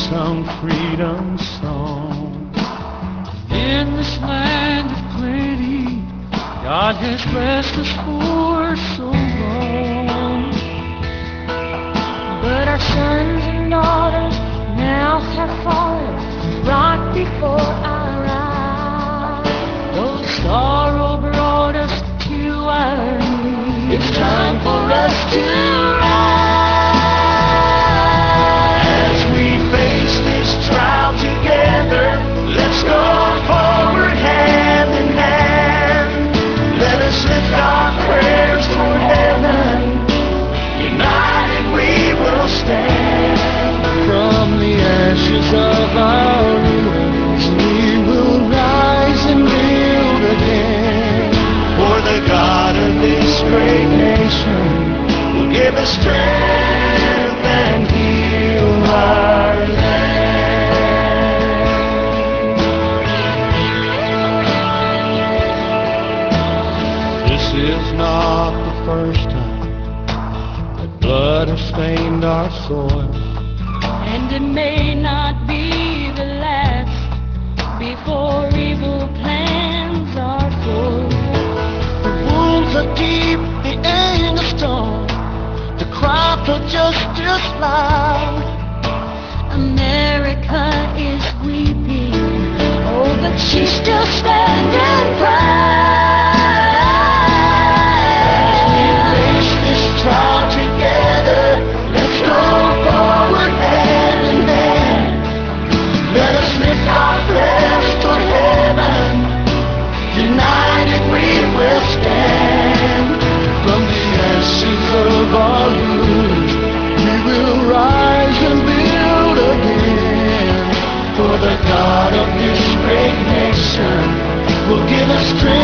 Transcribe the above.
some freedom song. In this land of plenty, God has blessed us for so long. But our sons and daughters now have fallen right before our eyes. Though sorrow brought us to our knees, It's time for us to rise. As we face this trial together, let's go forward hand in hand. Let us lift our prayers toward heaven. United we will stand. from the ashes of our ruins, we will rise and build again. For the God of this great nation will give us strength and heal our land. This is not the first time that blood has stained our soil. And it may not be the last before evil plans are foiled. The wounds are deep, the anger strong, the cry for justice loud. America is weeping, oh, but she's still standing proud. Face this trial together, let's go forward hand in hand. Let us lift our prayers toward heaven. United we will stand. From the ashes of our ruins, we will rise and build again. For the God of this great nation will give us strength